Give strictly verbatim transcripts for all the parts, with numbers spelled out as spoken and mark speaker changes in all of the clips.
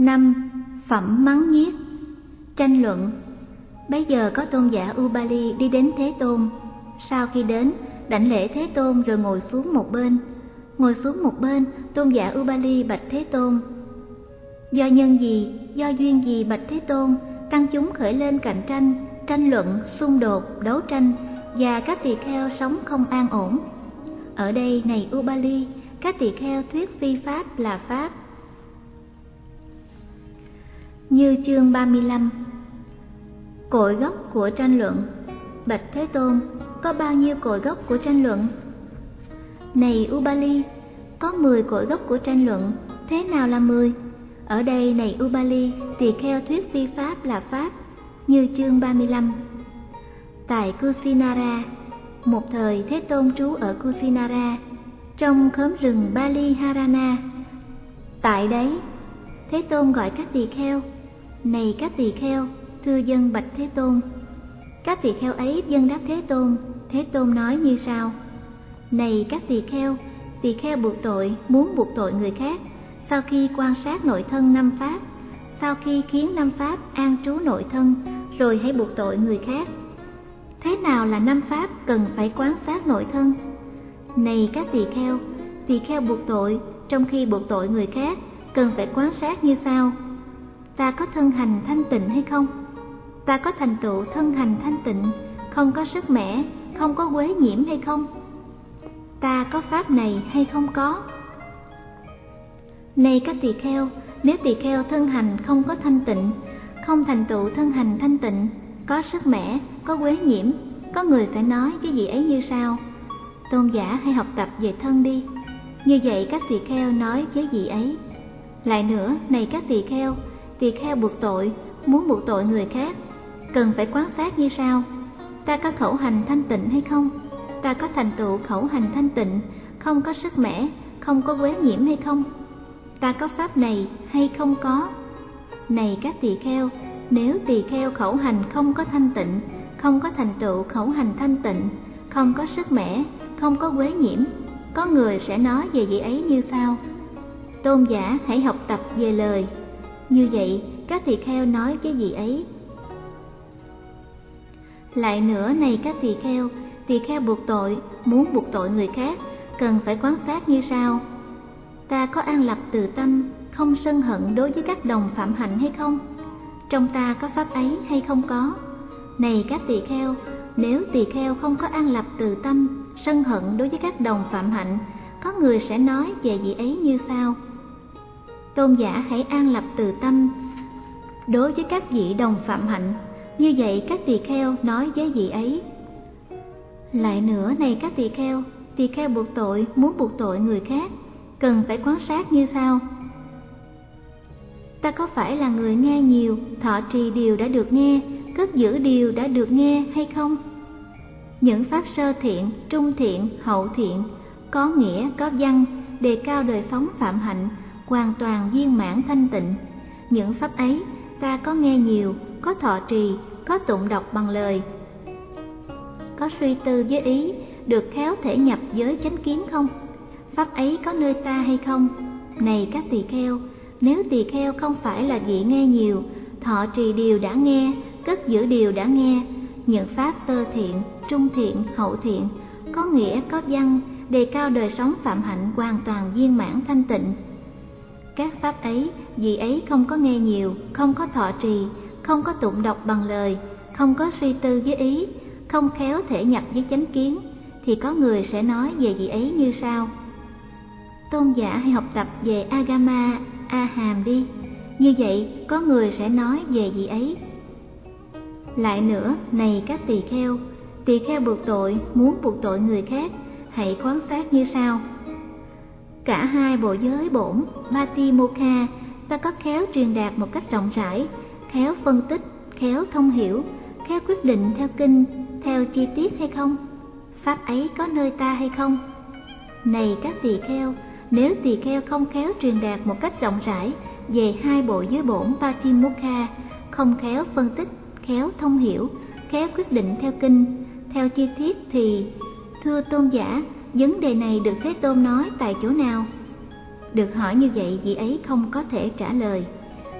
Speaker 1: năm. Phẩm mắng nhiếc. Tranh luận. Bấy giờ có tôn giả Ubali đi đến Thế Tôn. Sau khi đến, đảnh lễ Thế Tôn rồi ngồi xuống một bên. Ngồi xuống một bên, tôn giả Ubali bạch Thế Tôn: do nhân gì, do duyên gì bạch Thế Tôn, tăng chúng khởi lên cạnh tranh, tranh luận, xung đột, đấu tranh, và các tỳ kheo sống không an ổn? Ở đây này Ubali, các tỳ kheo thuyết phi pháp là pháp. Như chương ba mươi lăm. Cội gốc của tranh luận. Bạch Thế Tôn, có bao nhiêu cội gốc của tranh luận? Này Ubali, có mười cội gốc của tranh luận. Thế nào là mười? Ở đây này Ubali, tỳ kheo thuyết phi pháp là pháp. Như chương ba mươi lăm. Tại Kusinara, một thời Thế Tôn trú ở Kusinara, trong khóm rừng Baliharana. Tại đấy, Thế Tôn gọi các tỳ kheo: này các tỳ kheo, thưa dân bạch Thế Tôn. Các tỳ kheo ấy dâng đáp Thế Tôn. Thế Tôn nói như sau: này các tỳ kheo, tỳ kheo buộc tội muốn buộc tội người khác, sau khi quan sát nội thân năm pháp, sau khi khiến năm pháp an trú nội thân, rồi hãy buộc tội người khác. Thế nào là năm pháp cần phải quan sát nội thân? Này các tỳ kheo, tỳ kheo buộc tội trong khi buộc tội người khác cần phải quan sát như sau: ta có thân hành thanh tịnh hay không? Ta có thành tựu thân hành thanh tịnh, không có sức mẻ, không có quế nhiễm hay không? Ta có pháp này hay không có? Này các tỳ kheo, nếu tỳ kheo thân hành không có thanh tịnh, không thành tựu thân hành thanh tịnh, có sức mẻ, có quế nhiễm, có người phải nói cái gì ấy như sau: tôn giả hãy học tập về thân đi. Như vậy các tỳ kheo nói với vị ấy. Lại nữa, này các tỳ kheo, tỳ kheo buộc tội muốn buộc tội người khác cần phải quan sát như sau: ta có khẩu hành thanh tịnh hay không? Ta có thành tựu khẩu hành thanh tịnh, không có sức mẻ, không có quế nhiễm hay không? Ta có pháp này hay không có? Này các tỳ kheo, nếu tỳ kheo khẩu hành không có thanh tịnh, không có thành tựu khẩu hành thanh tịnh, không có sức mẻ, không có quế nhiễm, có người sẽ nói về vị ấy như sau: tôn giả hãy học tập về lời. Như vậy các tỳ kheo nói với vị ấy. Lại nữa, này các tỳ kheo, tỳ kheo buộc tội muốn buộc tội người khác cần phải quan sát như sau: ta có an lập từ tâm, không sân hận đối với các đồng phạm hạnh hay không? Trong ta có pháp ấy hay không có? Này các tỳ kheo, nếu tỳ kheo không có an lập từ tâm, sân hận đối với các đồng phạm hạnh, có người sẽ nói về vị ấy như sau: tôn giả hãy an lập từ tâm đối với các vị đồng phạm hạnh. Như vậy các tỳ kheo nói với vị ấy. Lại nữa, này các tỳ kheo, tỳ kheo buộc tội muốn buộc tội người khác cần phải quan sát như sau: ta có phải là người nghe nhiều, thọ trì điều đã được nghe, cất giữ điều đã được nghe hay không? Những pháp sơ thiện, trung thiện, hậu thiện, có nghĩa, có văn, đề cao đời sống phạm hạnh, hoàn toàn viên mãn thanh tịnh. Những pháp ấy ta có nghe nhiều, có thọ trì, có tụng đọc bằng lời, có suy tư với ý, được khéo thể nhập với chánh kiến không? Pháp ấy có nơi ta hay không? Này các tỳ kheo, nếu tỳ kheo không phải là vị nghe nhiều, thọ trì điều đã nghe, cất giữ điều đã nghe, những pháp sơ thiện, trung thiện, hậu thiện, có nghĩa, có văn, đề cao đời sống phạm hạnh hoàn toàn viên mãn thanh tịnh. Các pháp ấy, vị ấy không có nghe nhiều, không có thọ trì, không có tụng đọc bằng lời, không có suy tư với ý, không khéo thể nhập với chánh kiến, thì có người sẽ nói về vị ấy như sau: tôn giả hãy học tập về Agama, A Hàm đi. Như vậy có người sẽ nói về vị ấy. Lại nữa, này các tỳ kheo, tỳ kheo buộc tội muốn buộc tội người khác hãy quan sát như sau: cả hai bộ giới bổn Patimokkha ta có khéo truyền đạt một cách rộng rãi, khéo phân tích, khéo thông hiểu, khéo quyết định theo kinh, theo chi tiết hay không? Pháp ấy có nơi ta hay không? Này các tỳ kheo, nếu tỳ kheo không khéo truyền đạt một cách rộng rãi về hai bộ giới bổn Patimokkha, không khéo phân tích, khéo thông hiểu, khéo quyết định theo kinh, theo chi tiết thì, thưa tôn giả, vấn đề này được Thế Tôn nói tại chỗ nào? Được hỏi như vậy, vị ấy không có thể trả lời.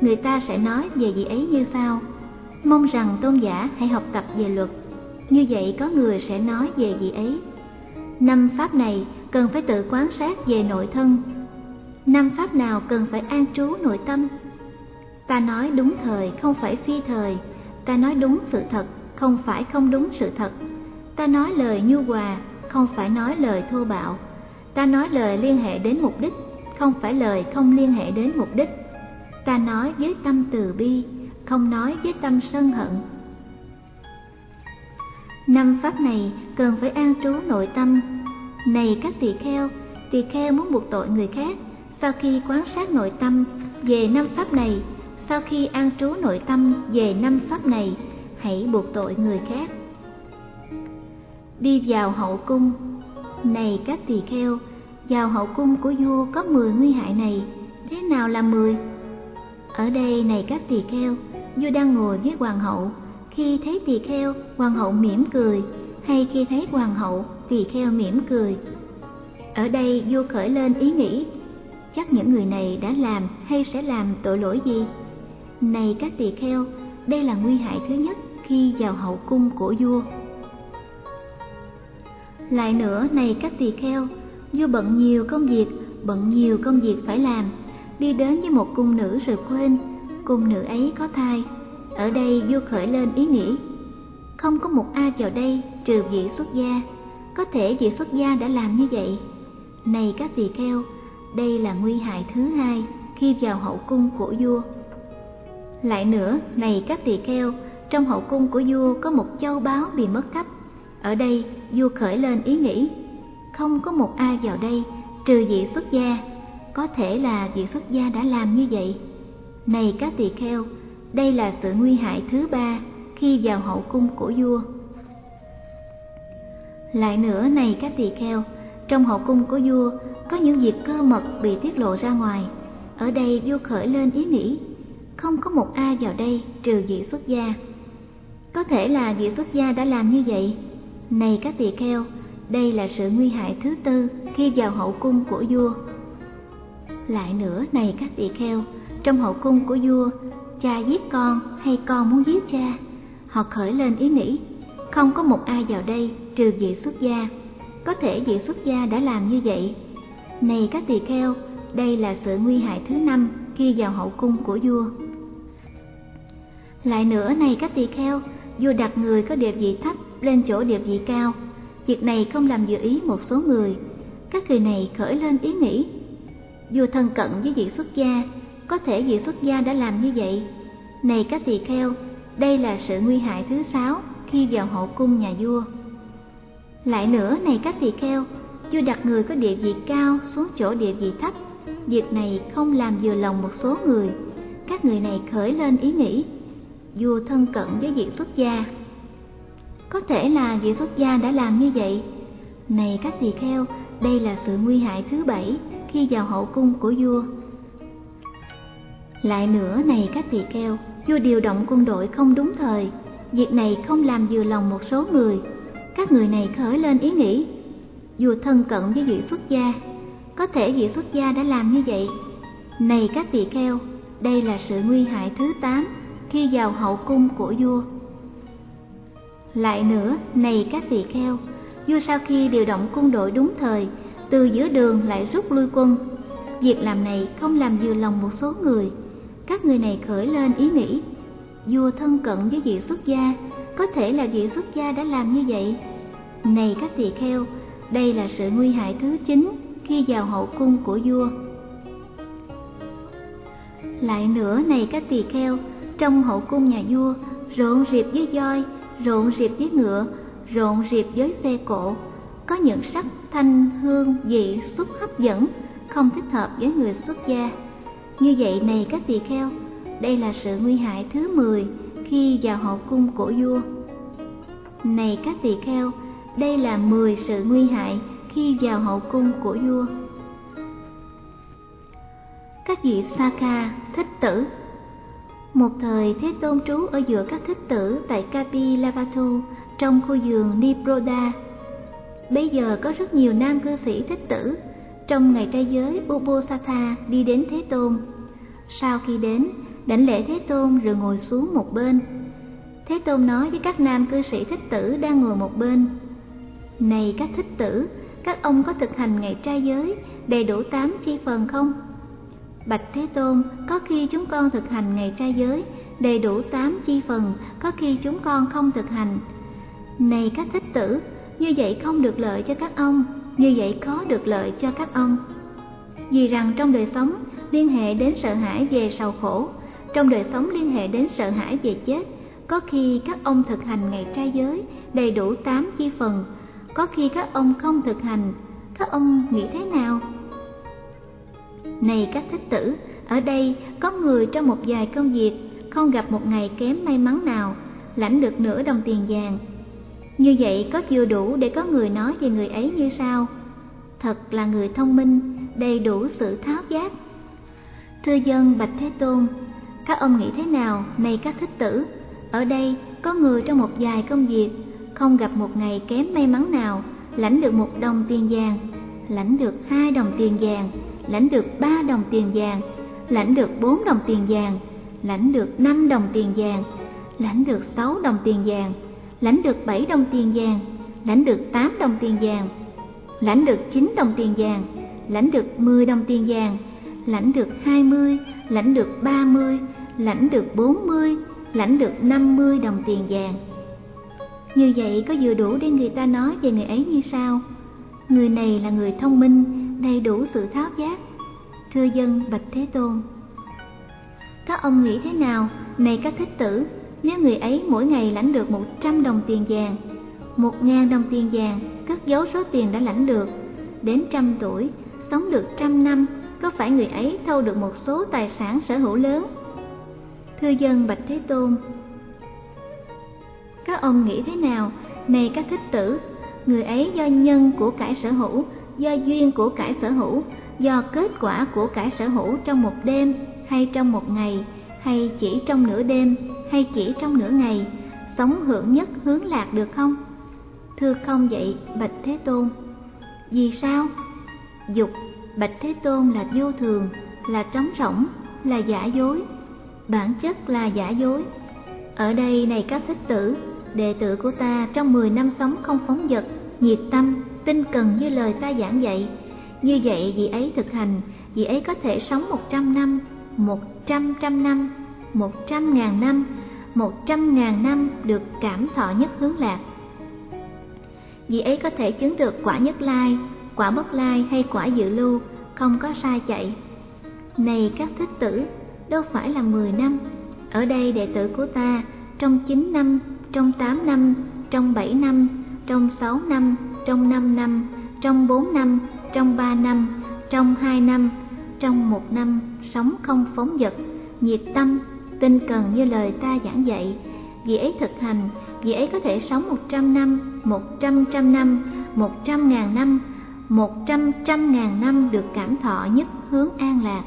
Speaker 1: người ta sẽ nói về vị ấy như sau: mong rằng tôn giả hãy học tập về luật. Như vậy có người sẽ nói về vị ấy: năm pháp này cần phải tự quan sát về nội thân. Năm pháp nào cần phải an trú nội tâm? Ta nói đúng thời, không phải phi thời. Ta nói đúng sự thật, không phải không đúng sự thật. Ta nói lời nhu hòa, không phải nói lời thô bạo. Ta nói lời liên hệ đến mục đích, không phải lời không liên hệ đến mục đích. Ta nói với tâm từ bi, không nói với tâm sân hận. Năm pháp này cần phải an trú nội tâm. Này các tỳ kheo, tỳ kheo muốn buộc tội người khác, sau khi quan sát nội tâm về năm pháp này, sau khi an trú nội tâm về năm pháp này, hãy buộc tội người khác. Đi vào hậu cung. Này các tỳ kheo, vào hậu cung của vua có mười nguy hại này. Thế nào là mười? Ở đây này các tỳ kheo, vua đang ngồi với hoàng hậu. Khi thấy tỳ kheo, hoàng hậu mỉm cười, hay khi thấy hoàng hậu, tỳ kheo mỉm cười. Ở đây vua khởi lên ý nghĩ: chắc những người này đã làm hay sẽ làm tội lỗi gì? Này các tỳ kheo, đây là nguy hại thứ nhất khi vào hậu cung của vua. Lại nữa này các tỳ kheo, vua bận nhiều công việc, bận nhiều công việc phải làm, đi đến với một cung nữ rồi quên cung nữ ấy có thai. Ở đây vua khởi lên ý nghĩ: không có một ai vào đây trừ vị xuất gia, có thể vị xuất gia đã làm như vậy. Này các tỳ kheo, đây là nguy hại thứ hai khi vào hậu cung của vua. Lại nữa này các tỳ kheo, trong hậu cung của vua có một châu báu bị mất cắp. Ở đây vua khởi lên ý nghĩ: không có một ai vào đây trừ vị xuất gia, có thể là vị xuất gia đã làm như vậy. Này các tỳ kheo, đây là sự nguy hại thứ ba khi vào hậu cung của vua. Lại nữa này các tỳ kheo, trong hậu cung của vua có những việc cơ mật bị tiết lộ ra ngoài. Ở đây vua khởi lên ý nghĩ: không có một ai vào đây trừ vị xuất gia, có thể là vị xuất gia đã làm như vậy. Này các tỳ kheo, đây là sự nguy hại thứ tư khi vào hậu cung của vua. Lại nữa này các tỳ kheo, trong hậu cung của vua, cha giết con hay con muốn giết cha. Họ khởi lên ý nghĩ: không có một ai vào đây trừ vị xuất gia, có thể vị xuất gia đã làm như vậy. Này các tỳ kheo, đây là sự nguy hại thứ năm khi vào hậu cung của vua. Lại nữa này các tỳ kheo, vua đặt người có địa vị thấp lên chỗ địa vị cao. Việc này không làm vừa ý một số người. Các người này khởi lên ý nghĩ: vua thân cận với vị xuất gia, có thể vị xuất gia đã làm như vậy. Này các tỳ kheo, đây là sự nguy hại thứ sáu khi vào hậu cung nhà vua. Lại nữa này các tỳ kheo, vua đặt người có địa vị cao xuống chỗ địa vị thấp. Việc này không làm vừa lòng một số người. Các người này khởi lên ý nghĩ: vua thân cận với vị xuất gia, có thể là vị xuất gia đã làm như vậy. Này các tỳ kheo, đây là sự nguy hại thứ bảy khi vào hậu cung của vua. Lại nữa này các tỳ kheo, vua điều động quân đội không đúng thời. Việc này không làm vừa lòng một số người. Các người này khởi lên ý nghĩ: vua thân cận với vị xuất gia, có thể vị xuất gia đã làm như vậy. Này các tỳ kheo, đây là sự nguy hại thứ tám khi vào hậu cung của vua. Lại nữa này các tỳ kheo, vua sau khi điều động quân đội đúng thời, từ giữa đường lại rút lui quân. Việc làm này không làm vừa lòng một số người. Các người này khởi lên ý nghĩ: vua thân cận với vị xuất gia, có thể là vị xuất gia đã làm như vậy. Này các tỳ kheo, đây là sự nguy hại thứ chín khi vào hậu cung của vua. Lại nữa này các tỳ kheo, trong hậu cung nhà vua rộn rịp với voi, rộn rịp với ngựa, rộn rịp với xe cộ. Có những sắc, thanh, hương, vị, xúc hấp dẫn, không thích hợp với người xuất gia. Như vậy này các tỳ kheo, đây là sự nguy hại thứ mười khi vào hậu cung của vua. Này các tỳ kheo, đây là mười sự nguy hại khi vào hậu cung của vua. Các vị Sakha, thích tử. Một thời Thế Tôn trú ở giữa các thích tử tại Kapilavatthu trong khu vườn Niproda. Bây giờ có rất nhiều nam cư sĩ thích tử trong ngày trai giới Ubosatha đi đến Thế Tôn. Sau khi đến, đảnh lễ Thế Tôn rồi ngồi xuống một bên. Thế Tôn nói với các nam cư sĩ thích tử đang ngồi một bên: Này các thích tử, các ông có thực hành ngày trai giới đầy đủ tám chi phần không? Bạch Thế Tôn, có khi chúng con thực hành ngày trai giới đầy đủ tám chi phần, có khi chúng con không thực hành. Này các thích tử, như vậy không được lợi cho các ông, như vậy có được lợi cho các ông. Vì rằng trong đời sống liên hệ đến sợ hãi về sầu khổ, trong đời sống liên hệ đến sợ hãi về chết, có khi các ông thực hành ngày trai giới đầy đủ tám chi phần, có khi các ông không thực hành. Các ông nghĩ thế nào? Này các thích tử, ở đây có người trong một vài công việc không gặp một ngày kém may mắn nào, lãnh được nửa đồng tiền vàng. Như vậy có vừa đủ để có người nói về người ấy như sau: Thật là người thông minh, đầy đủ sự tháo giác. Thưa dân bạch Thế Tôn, các ông nghĩ thế nào? Này các thích tử, ở đây có người trong một vài công việc không gặp một ngày kém may mắn nào, lãnh được một đồng tiền vàng, lãnh được hai đồng tiền vàng, lãnh được ba đồng tiền vàng, lãnh được bốn đồng tiền vàng, lãnh được năm đồng tiền vàng, lãnh được sáu đồng tiền vàng, lãnh được bảy đồng tiền vàng, lãnh được tám đồng tiền vàng, lãnh được chín đồng tiền vàng, lãnh được mười đồng tiền vàng, lãnh được hai mươi, lãnh được ba mươi, lãnh được bốn mươi, lãnh được năm mươi đồng tiền vàng. Như vậy có vừa đủ để người ta nói về người ấy như sau: Người này là người thông minh, đầy đủ sự tháo giác. Thưa dân bạch Thế Tôn, các ông nghĩ thế nào? Này các thích tử, nếu người ấy mỗi ngày lãnh được một trăm đồng tiền vàng, một ngàn đồng tiền vàng, cất giấu số tiền đã lãnh được, đến trăm tuổi, sống được trăm năm, có phải người ấy thâu được một số tài sản sở hữu lớn? Thưa dân bạch Thế Tôn, các ông nghĩ thế nào? Này các thích tử, người ấy do nhân của cải sở hữu, do duyên của cải sở hữu, do kết quả của cải sở hữu trong một đêm, hay trong một ngày, hay chỉ trong nửa đêm, hay chỉ trong nửa ngày, sống hưởng nhất hướng lạc được không? Thưa không vậy bạch Thế Tôn. Vì sao? Dục bạch Thế Tôn là vô thường, là trống rỗng, là giả dối, bản chất là giả dối. Ở đây này các thích tử, đệ tử của ta trong mười năm sống không phóng dật, nhiệt tâm, tinh cần như lời ta giảng dạy. Như vậy vị ấy thực hành, vị ấy có thể sống một trăm năm, một trăm trăm năm, một trăm ngàn năm, một trăm ngàn năm được cảm thọ nhất hướng lạc. Vị ấy có thể chứng được quả nhất lai, quả bất lai hay quả dự lưu, không có sai chạy. Này các thích tử, đâu phải là mười năm. Ở đây đệ tử của ta trong chín năm, trong tám năm, trong bảy năm, trong sáu năm, trong năm năm, trong bốn năm, trong ba năm, trong hai năm, trong một năm, sống không phóng dật, nhiệt tâm, tinh cần như lời ta giảng dạy. Vị ấy thực hành, vị ấy có thể sống một trăm năm, một trăm trăm năm, một trăm ngàn năm, một trăm trăm ngàn năm được cảm thọ nhất hướng an lạc.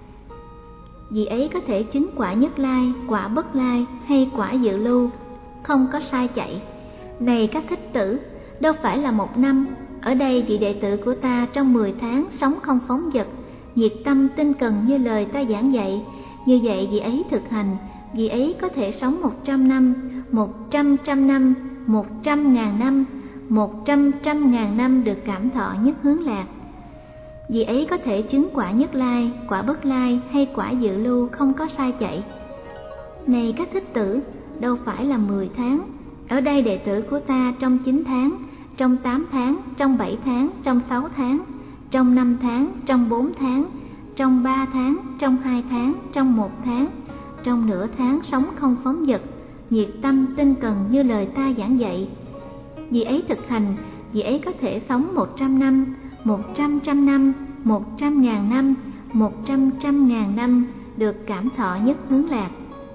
Speaker 1: Vị ấy có thể chứng quả nhất lai, quả bất lai hay quả dự lưu, không có sai chạy. Này các thích tử, đâu phải là một năm. Ở đây vị đệ tử của ta trong mười tháng sống không phóng dật, nhiệt tâm tinh cần như lời ta giảng dạy. Như vậy vị ấy thực hành, vị ấy có thể sống một trăm năm, một trăm trăm năm, một trăm ngàn năm, một trăm trăm ngàn năm được cảm thọ nhất hướng lạc. Vị ấy có thể chứng quả nhất lai, quả bất lai hay quả dự lưu, không có sai chạy. Này các thích tử, đâu phải là mười tháng. Ở đây đệ tử của ta trong chín tháng, trong tám tháng, trong bảy tháng, trong sáu tháng, trong năm tháng, trong bốn tháng, trong ba tháng, trong hai tháng, trong một tháng, trong nửa tháng sống không phóng dật, nhiệt tâm tinh cần như lời ta giảng dạy. Vị ấy thực hành, vị ấy có thể sống một trăm năm, một trăm trăm năm, một trăm ngàn năm, một trăm trăm ngàn năm được cảm thọ nhất hướng lạc.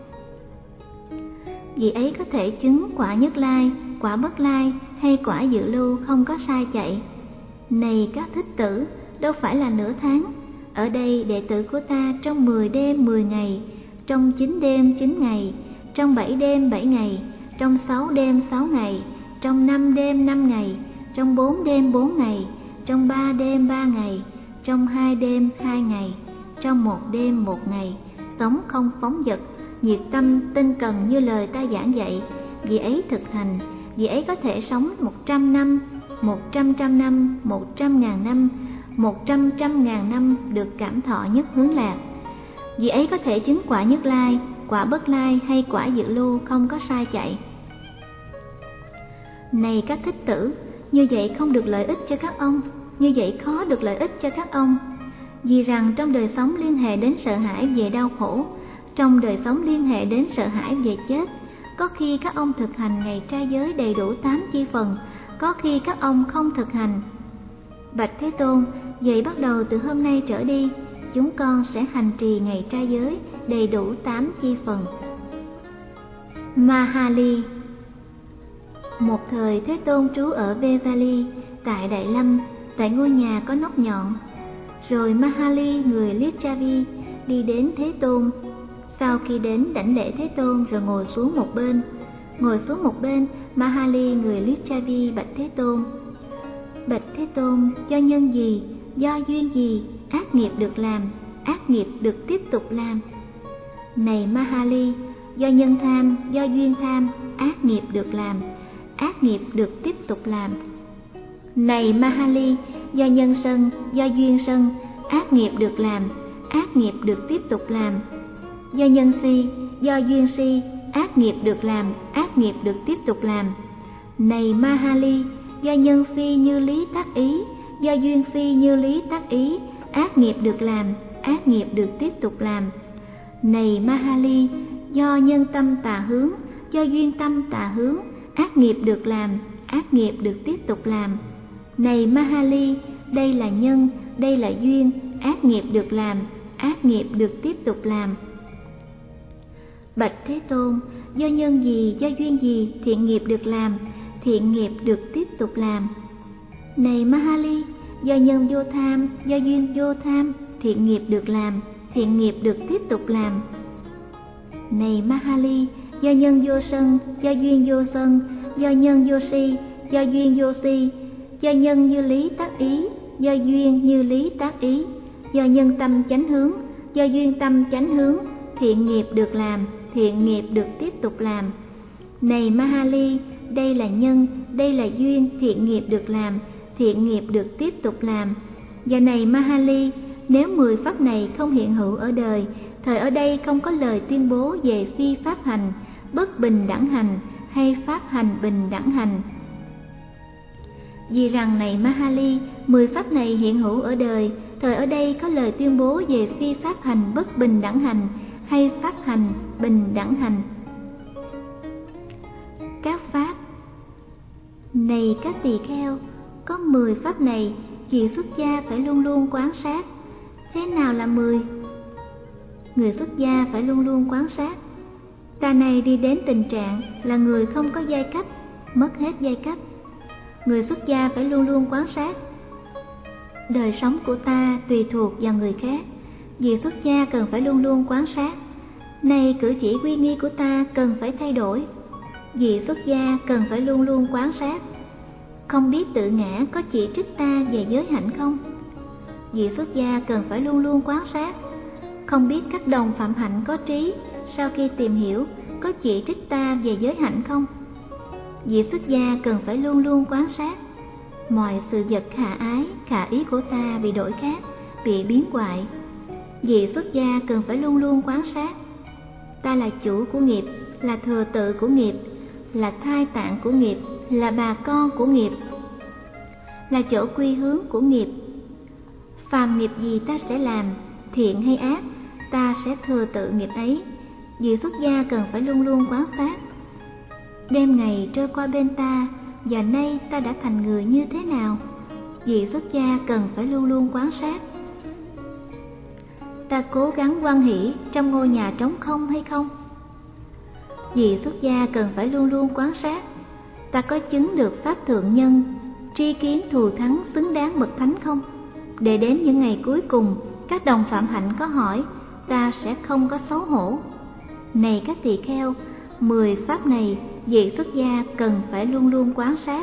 Speaker 1: Vị ấy có thể chứng quả nhất lai, quả bất lai hay quả dự lưu, không có sai chạy. Này các thích tử, đâu phải là nửa tháng. Ở đây đệ tử của ta trong mười đêm mười ngày, trong chín đêm chín ngày, trong bảy đêm bảy ngày, trong sáu đêm sáu ngày, trong năm đêm năm ngày, trong bốn đêm bốn ngày, trong ba đêm ba ngày, trong hai đêm hai ngày, trong một đêm một ngày, sống không phóng dật, nhiệt tâm, tinh cần như lời ta giảng dạy. Vị ấy thực hành, vị ấy có thể sống một trăm năm, một trăm trăm năm, một trăm ngàn năm, một trăm trăm ngàn năm được cảm thọ nhất hướng lạc. Vị ấy có thể chứng quả Nhất Lai, quả Bất Lai hay quả Dự Lưu không có sai chạy. Này các thích tử, như vậy không được lợi ích cho các ông, như vậy khó được lợi ích cho các ông. Vì rằng trong đời sống liên hệ đến sợ hãi về đau khổ, trong đời sống liên hệ đến sợ hãi về chết, có khi các ông thực hành ngày trai giới đầy đủ tám chi phần, có khi các ông không thực hành. Bạch Thế Tôn, vậy bắt đầu từ hôm nay trở đi, chúng con sẽ hành trì ngày trai giới đầy đủ tám chi phần. Mahali. Một thời Thế Tôn trú ở Vesali, tại Đại Lâm, tại ngôi nhà có nóc nhọn. Rồi Mahali người Licchavi đi đến Thế Tôn. Sau khi đến đảnh lễ Thế Tôn rồi ngồi xuống một bên. Ngồi xuống một bên, Mahali người Licchavi bạch Thế Tôn: Bạch Thế Tôn, do nhân gì, do duyên gì, ác nghiệp được làm, ác nghiệp được tiếp tục làm? Này Mahali, do nhân tham, do duyên tham, ác nghiệp được làm, ác nghiệp được tiếp tục làm. Này Mahali, do nhân sân, do duyên sân, ác nghiệp được làm, ác nghiệp được tiếp tục làm. Do nhân si, do duyên si, ác nghiệp được làm, ác nghiệp được tiếp tục làm. Này Mahali, do nhân phi như lý tác ý, do duyên phi như lý tác ý, ác nghiệp được làm, ác nghiệp được tiếp tục làm. Này Mahali, do nhân tâm tà hướng, do duyên tâm tà hướng, ác nghiệp được làm, ác nghiệp được tiếp tục làm. Này Mahali, đây là nhân, đây là duyên, ác nghiệp được làm, ác nghiệp được tiếp tục làm. Bạch Thế Tôn, do nhân gì, do duyên gì, thiện nghiệp được làm, thiện nghiệp được tiếp tục làm. Này Mahali, do nhân vô tham, do duyên vô tham, thiện nghiệp được làm, thiện nghiệp được tiếp tục làm. Này Mahali, do nhân vô sân, do duyên vô sân, do nhân vô si, do duyên vô si, do nhân như lý tác ý, do duyên như lý tác ý, do nhân tâm chánh hướng, do duyên tâm chánh hướng, thiện nghiệp được làm, thiện nghiệp được tiếp tục làm. Này Mahali, đây là nhân, đây là duyên, thiện nghiệp được làm, thiện nghiệp được tiếp tục làm. Và này Mahali, nếu mười pháp này không hiện hữu ở đời, thời ở đây không có lời tuyên bố về phi pháp hành, bất bình đẳng hành hay pháp hành bình đẳng hành. Vì rằng này Mahali, mười pháp này hiện hữu ở đời, thời ở đây có lời tuyên bố về phi pháp hành bất bình đẳng hành hay pháp hành bình đẳng hành. Các pháp. Này các tỳ kheo, có mười pháp này, vị xuất gia phải luôn luôn quán sát. Thế nào là mười? Người xuất gia phải luôn luôn quán sát. Ta này đi đến tình trạng là người không có giai cấp, mất hết giai cấp. Người xuất gia phải luôn luôn quán sát. Đời sống của ta tùy thuộc vào người khác, vị xuất gia cần phải luôn luôn quán sát. Này cử chỉ uy nghi của ta cần phải thay đổi, vị xuất gia cần phải luôn luôn quán sát. Không biết tự ngã có chỉ trích ta về giới hạnh không? Vị xuất gia cần phải luôn luôn quán sát. Không biết các đồng phạm hạnh có trí, sau khi tìm hiểu có chỉ trích ta về giới hạnh không? Vị xuất gia cần phải luôn luôn quán sát. Mọi sự vật khả ái, khả ý của ta bị đổi khác, bị biến hoại. Vị xuất gia cần phải luôn luôn quán sát. Ta là chủ của nghiệp, là thừa tự của nghiệp, là thai tạng của nghiệp, là bà con của nghiệp, là chỗ quy hướng của nghiệp. Phàm nghiệp gì ta sẽ làm, thiện hay ác, ta sẽ thừa tự nghiệp ấy. Vị xuất gia cần phải luôn luôn quán sát. Đêm ngày trôi qua bên ta, và nay ta đã thành người như thế nào? Vị xuất gia cần phải luôn luôn quán sát. Ta cố gắng hoan hỷ trong ngôi nhà trống không hay không? Vị xuất gia cần phải luôn luôn quán sát. Ta có chứng được pháp thượng nhân, tri kiến thù thắng xứng đáng bậc thánh không? Để đến những ngày cuối cùng, các đồng phạm hạnh có hỏi, ta sẽ không có xấu hổ. Này các tỳ kheo, mười pháp này vị xuất gia cần phải luôn luôn quán sát.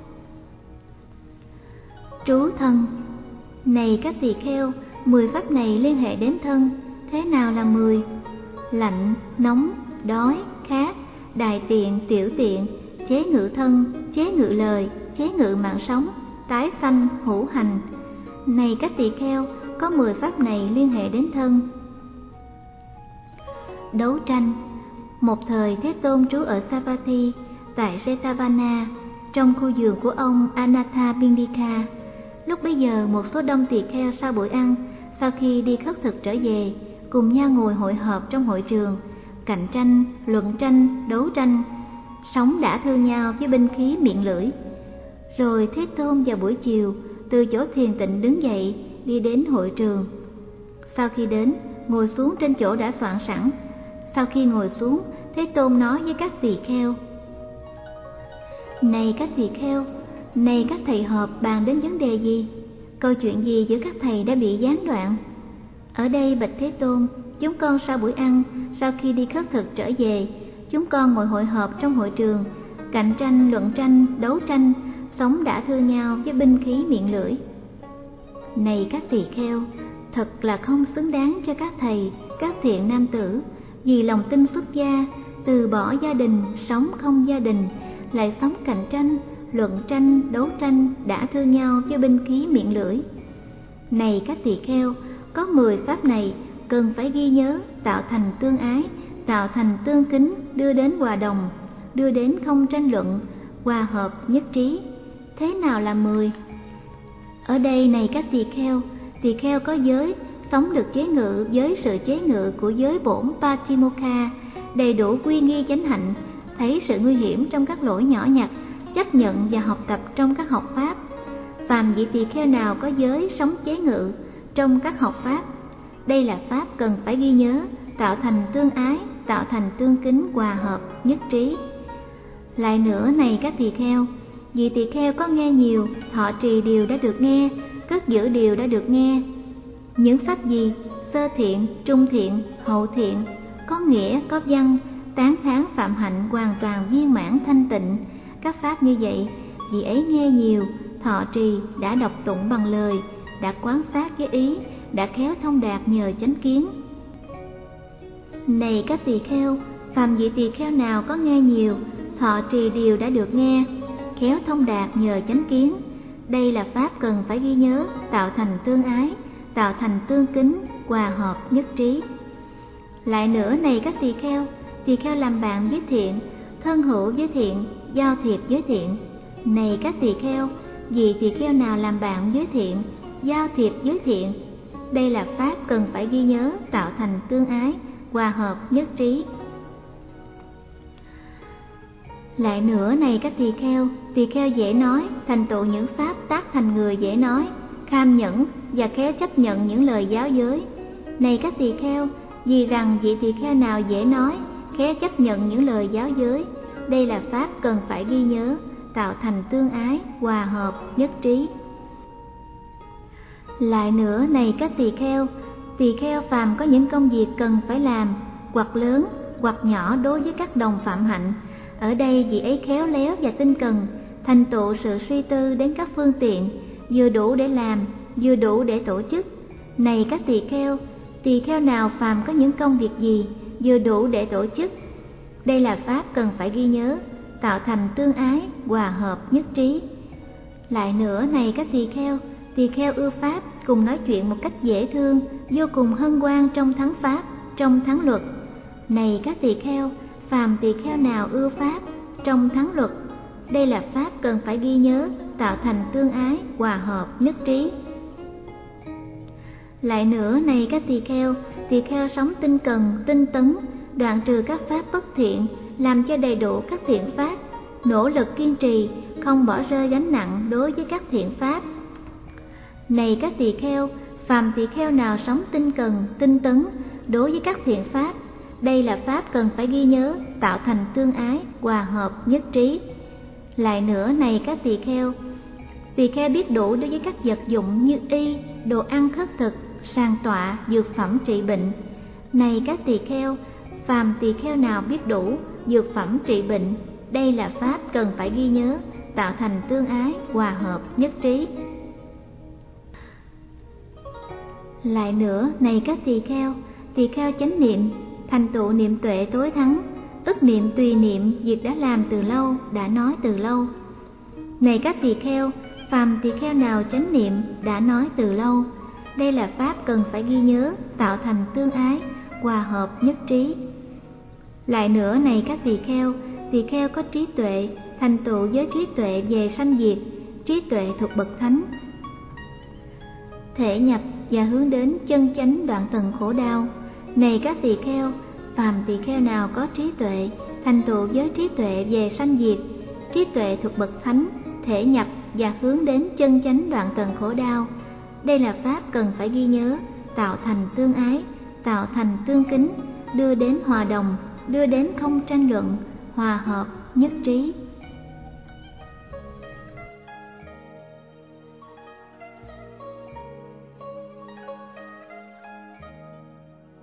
Speaker 1: Trú thân. Này các tỳ kheo, mười pháp này liên hệ đến thân. Thế nào là mười? lạnh, nóng, đói, khát, đại tiện, tiểu tiện, chế ngự thân, chế ngự lời, chế ngự mạng sống, tái sanh, hữu hành. Này các tỳ kheo, có mười pháp này liên hệ đến thân. Đấu tranh. Một thời Thế Tôn trú ở Savatthi tại Jetavana, trong khu vườn của ông Anathapindika. Lúc bấy giờ một số đông tỳ kheo sau buổi ăn, sau khi đi khất thực trở về, cùng nhau ngồi hội họp trong hội trường, cạnh tranh, luận tranh, đấu tranh, sống đã thương nhau với binh khí miệng lưỡi. Rồi Thế Tôn vào buổi chiều từ chỗ thiền tịnh đứng dậy, đi đến hội trường. Sau khi đến, ngồi xuống trên chỗ đã soạn sẵn. Sau khi ngồi xuống, Thế Tôn nói với các tỳ kheo: Này các tỳ kheo, này các thầy họp bàn đến vấn đề gì? Câu chuyện gì giữa các thầy đã bị gián đoạn? Ở đây bạch Thế Tôn, chúng con sau buổi ăn, sau khi đi khất thực trở về, chúng con ngồi hội họp trong hội trường, cạnh tranh, luận tranh, đấu tranh, sống đã thương nhau với binh khí miệng lưỡi. Này các tỳ kheo, thật là không xứng đáng cho các thầy, các thiện nam tử, vì lòng tin xuất gia, từ bỏ gia đình, sống không gia đình, lại sống cạnh tranh, luận tranh, đấu tranh, đã thương nhau với binh khí miệng lưỡi. Này các tỳ kheo, có mười pháp này cần phải ghi nhớ, tạo thành tương ái, tạo thành tương kính, đưa đến hòa đồng, đưa đến không tranh luận, hòa hợp nhất trí. Thế nào là mười? Ở đây này các tỳ kheo, tỳ kheo có giới, sống được chế ngự với sự chế ngự của giới bổn Patimokkha, đầy đủ quy nghi chánh hạnh, thấy sự nguy hiểm trong các lỗi nhỏ nhặt, chấp nhận và học tập trong các học pháp. Phàm vị tỳ kheo nào có giới sống chế ngự trong các học pháp, đây là pháp cần phải ghi nhớ, tạo thành tương ái, tạo thành tương kính, hòa hợp nhất trí. Lại nữa này các tỳ kheo, vì tỳ kheo có nghe nhiều, thọ trì điều đã được nghe, cất giữ điều đã được nghe. Những pháp gì? Sơ thiện, trung thiện, hậu thiện, có nghĩa, có văn, tán thán phạm hạnh hoàn toàn viên mãn thanh tịnh. Các pháp như vậy, vì ấy nghe nhiều, thọ trì, đã đọc tụng bằng lời, đã quán sát với ý, đã khéo thông đạt nhờ chánh kiến. Này các tỳ kheo, phàm vị tỳ kheo nào có nghe nhiều, thọ trì điều đã được nghe, khéo thông đạt nhờ chánh kiến, đây là pháp cần phải ghi nhớ, tạo thành tương ái, tạo thành tương kính, hòa hợp nhất trí. Lại nữa này các tỳ kheo, tỳ kheo làm bạn với thiện, thân hữu với thiện, giao thiệp với thiện. Này các tỳ kheo, vì tỳ kheo nào làm bạn với thiện, giao thiệp với thiện, đây là pháp cần phải ghi nhớ, tạo thành tương ái, hòa hợp nhất trí. Lại nữa này các tỳ kheo, tỳ kheo dễ nói, thành tựu những pháp tác thành người dễ nói, kham nhẫn và khéo chấp nhận những lời giáo giới. Này các tỳ kheo, vì rằng vị tỳ kheo nào dễ nói, khéo chấp nhận những lời giáo giới, đây là pháp cần phải ghi nhớ, tạo thành tương ái, hòa hợp nhất trí. Lại nữa này các tỳ kheo, tỳ kheo phàm có những công việc cần phải làm, hoặc lớn hoặc nhỏ đối với các đồng phạm hạnh, ở đây vị ấy khéo léo và tinh cần, thành tựu sự suy tư đến các phương tiện, vừa đủ để làm, vừa đủ để tổ chức. Này các tỳ kheo, tỳ kheo nào phàm có những công việc gì, vừa đủ để tổ chức, đây là pháp cần phải ghi nhớ, tạo thành tương ái, hòa hợp nhất trí. Lại nữa này các tỳ kheo, tỳ kheo ưa pháp, cùng nói chuyện một cách dễ thương, vô cùng hân hoan trong thắng pháp, trong thắng luật. Này các tỳ kheo, phàm tỳ kheo nào ưa pháp, trong thắng luật, đây là pháp cần phải ghi nhớ, tạo thành tương ái, hòa hợp nhất trí. Lại nữa này các tỳ kheo, tỳ kheo sống tinh cần, tinh tấn, đoạn trừ các pháp bất thiện, làm cho đầy đủ các thiện pháp, nỗ lực kiên trì, không bỏ rơi gánh nặng đối với các thiện pháp. Này các tỳ kheo, phàm tỳ kheo nào sống tinh cần, tinh tấn đối với các thiện pháp, đây là pháp cần phải ghi nhớ, tạo thành tương ái, hòa hợp nhất trí. Lại nữa này các tỳ kheo, tỳ kheo biết đủ đối với các vật dụng như y, đồ ăn khất thực, sàng tọa, dược phẩm trị bệnh. Này các tỳ kheo, phàm tỳ kheo nào biết đủ dược phẩm trị bệnh, đây là pháp cần phải ghi nhớ, tạo thành tương ái, hòa hợp nhất trí. Lại nữa này các tỳ kheo, tỳ kheo chánh niệm, thành tựu niệm tuệ tối thắng, tức niệm tùy niệm việc đã làm từ lâu, đã nói từ lâu. Này các tỳ kheo, phàm tỳ kheo nào chánh niệm đã nói từ lâu. Đây là pháp cần phải ghi nhớ, tạo thành tương ái, hòa hợp nhất trí. Lại nữa này các tỳ kheo, tỳ kheo có trí tuệ, thành tựu với trí tuệ về sanh diệt, trí tuệ thuộc bậc thánh, thể nhập và hướng đến chân chánh đoạn tận khổ đau. Này các tỳ kheo, phàm tỳ kheo nào có trí tuệ, thành tựu với trí tuệ về sanh diệt, trí tuệ thuộc bậc thánh, thể nhập và hướng đến chân chánh đoạn tận khổ đau. Đây là pháp cần phải ghi nhớ, tạo thành tương ái, tạo thành tương kính, đưa đến hòa đồng, đưa đến không tranh luận, hòa hợp nhất trí.